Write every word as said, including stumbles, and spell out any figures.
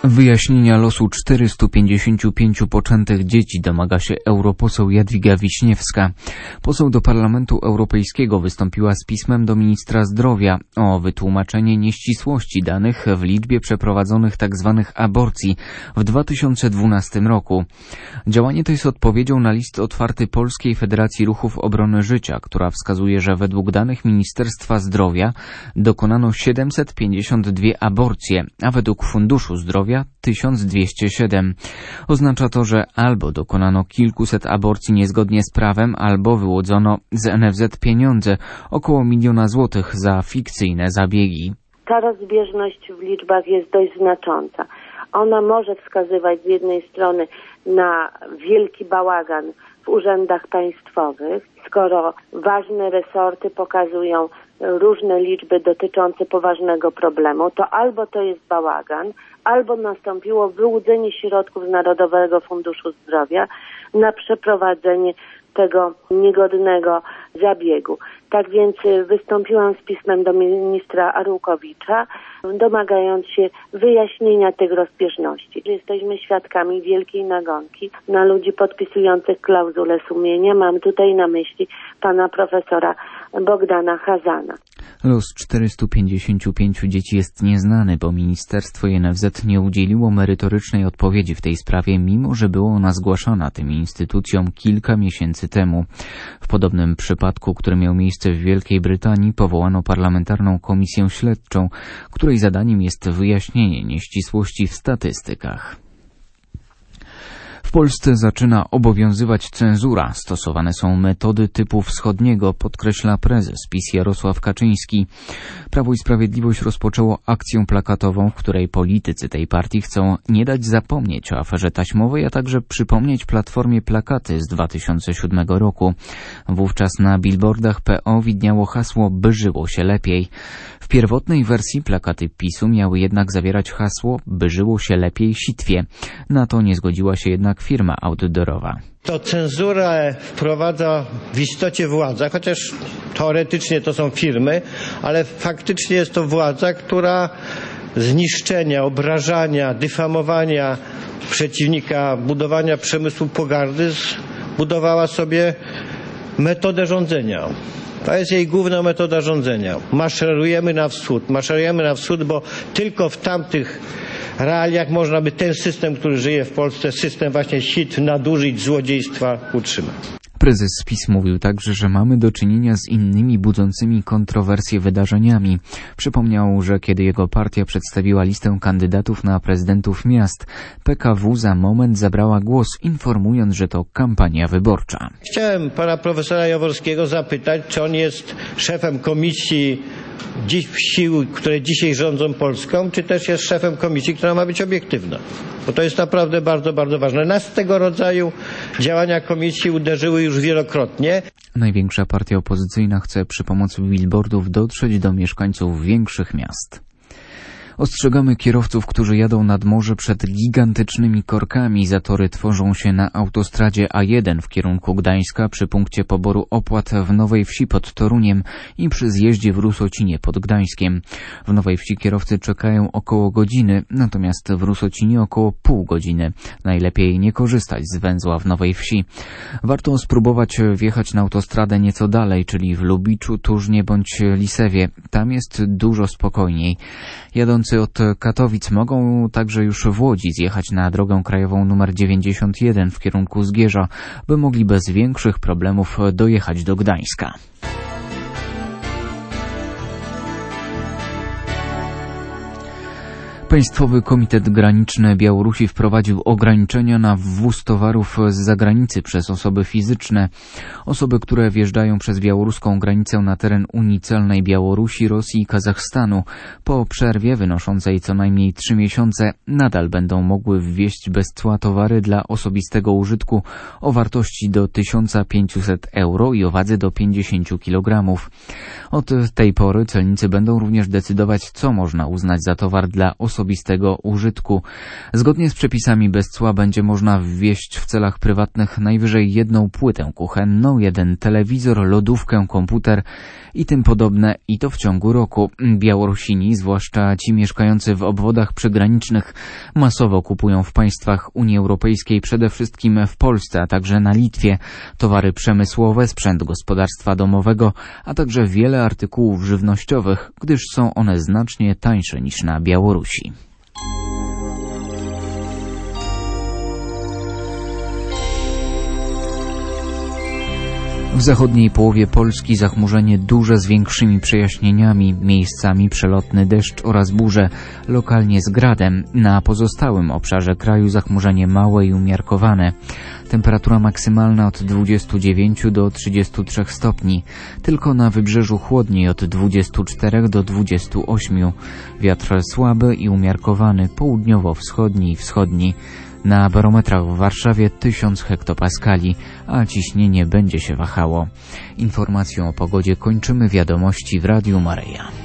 Wyjaśnienia losu czterystu pięćdziesięciu pięciu poczętych dzieci domaga się europoseł Jadwiga Wiśniewska. Poseł do Parlamentu Europejskiego wystąpiła z pismem do ministra zdrowia o wytłumaczenie nieścisłości danych w liczbie przeprowadzonych tzw. aborcji w dwa tysiące dwunastym roku. Działanie to jest odpowiedzią na list otwarty Polskiej Federacji Ruchów Obrony Życia, która wskazuje, że według danych Ministerstwa Zdrowia dokonano siedemset pięćdziesiąt dwie aborcje, a według Funduszu Zdrowia tysiąc dwieście siedem. Oznacza to, że albo dokonano kilkuset aborcji niezgodnie z prawem, albo wyłudzono z N F Z pieniądze, około miliona złotych za fikcyjne zabiegi. Ta rozbieżność w liczbach jest dość znacząca. Ona może wskazywać z jednej strony na wielki bałagan w urzędach państwowych, skoro ważne resorty pokazują różne liczby dotyczące poważnego problemu, to albo to jest bałagan, albo nastąpiło wyłudzenie środków z Narodowego Funduszu Zdrowia na przeprowadzenie tego niegodnego zabiegu. Tak więc wystąpiłam z pismem do ministra Arłukowicza, domagając się wyjaśnienia tych rozbieżności. Jesteśmy świadkami wielkiej nagonki na ludzi podpisujących klauzulę sumienia. Mam tutaj na myśli pana profesora Bogdana Chazana. Los czterystu pięćdziesięciu pięciu dzieci jest nieznany, bo ministerstwo i N F Z nie udzieliło merytorycznej odpowiedzi w tej sprawie, mimo że było ona zgłaszana tym instytucjom kilka miesięcy temu. W podobnym przypadku, który miał miejsce w Wielkiej Brytanii, powołano parlamentarną komisję śledczą, której zadaniem jest wyjaśnienie nieścisłości w statystykach. W Polsce zaczyna obowiązywać cenzura. Stosowane są metody typu wschodniego, podkreśla prezes PiS Jarosław Kaczyński. Prawo i Sprawiedliwość rozpoczęło akcję plakatową, w której politycy tej partii chcą nie dać zapomnieć o aferze taśmowej, a także przypomnieć Platformie plakaty z dwa tysiące siódmego roku. Wówczas na billboardach P O widniało hasło „By żyło się lepiej”. W pierwotnej wersji plakaty PiSu miały jednak zawierać hasło „By żyło się lepiej sitwie”. Na to nie zgodziła się jednak firma outdoorowa. To cenzurę wprowadza w istocie władza, chociaż teoretycznie to są firmy, ale faktycznie jest to władza, która zniszczenia, obrażania, dyfamowania przeciwnika, budowania przemysłu pogardy zbudowała sobie metodę rządzenia. To jest jej główna metoda rządzenia. Maszerujemy na wschód, maszerujemy na wschód, bo tylko w tamtych realiach można by ten system, który żyje w Polsce, system właśnie sitw, nadużyć, złodziejstwa utrzymać. Prezes PiS mówił także, że mamy do czynienia z innymi budzącymi kontrowersje wydarzeniami. Przypomniał, że kiedy jego partia przedstawiła listę kandydatów na prezydentów miast, P K W za moment zabrała głos, informując, że to kampania wyborcza. Chciałem pana profesora Jaworskiego zapytać, czy on jest szefem komisji sił, które dzisiaj rządzą Polską, czy też jest szefem komisji, która ma być obiektywna. Bo to jest naprawdę bardzo, bardzo ważne. Nas tego rodzaju działania komisji uderzyły już wielokrotnie. Największa partia opozycyjna chce przy pomocy billboardów dotrzeć do mieszkańców większych miast. Ostrzegamy kierowców, którzy jadą nad morze przed gigantycznymi korkami. Zatory tworzą się na autostradzie A jeden w kierunku Gdańska przy punkcie poboru opłat w Nowej Wsi pod Toruniem i przy zjeździe w Rusocinie pod Gdańskiem. W Nowej Wsi kierowcy czekają około godziny, natomiast w Rusocinie około pół godziny. Najlepiej nie korzystać z węzła w Nowej Wsi. Warto spróbować wjechać na autostradę nieco dalej, czyli w Lubiczu, Turznie bądź Lisewie. Tam jest dużo spokojniej. Jadący od Katowic mogą także już w Łodzi zjechać na drogę krajową numer dziewięćdziesiąt jeden w kierunku Zgierza, by mogli bez większych problemów dojechać do Gdańska. Państwowy Komitet Graniczny Białorusi wprowadził ograniczenia na wwóz towarów z zagranicy przez osoby fizyczne. Osoby, które wjeżdżają przez białoruską granicę na teren Unii Celnej Białorusi, Rosji i Kazachstanu po przerwie wynoszącej co najmniej trzy miesiące nadal będą mogły wwieźć bez cła towary dla osobistego użytku o wartości do tysiąc pięćset euro i o wadze do pięćdziesiąt kilogramów. Od tej pory celnicy będą również decydować, co można uznać za towar dla osoby osobistego użytku. Zgodnie z przepisami bez cła będzie można wwieźć w celach prywatnych najwyżej jedną płytę kuchenną, jeden telewizor, lodówkę, komputer i tym podobne, i to w ciągu roku. Białorusini, zwłaszcza ci mieszkający w obwodach przygranicznych, masowo kupują w państwach Unii Europejskiej, przede wszystkim w Polsce, a także na Litwie, towary przemysłowe, sprzęt gospodarstwa domowego, a także wiele artykułów żywnościowych, gdyż są one znacznie tańsze niż na Białorusi. W zachodniej połowie Polski zachmurzenie duże z większymi przejaśnieniami, miejscami przelotny deszcz oraz burze, lokalnie z gradem. Na pozostałym obszarze kraju zachmurzenie małe i umiarkowane. Temperatura maksymalna od dwudziestu dziewięciu do trzydziestu trzech stopni. Tylko na wybrzeżu chłodniej od dwudziestu czterech do dwudziestu ośmiu. Wiatr słaby i umiarkowany, południowo-wschodni i wschodni. Na barometrach w Warszawie tysiąc hektopaskali, a ciśnienie będzie się wahało. Informacją o pogodzie kończymy wiadomości w Radiu Maryja.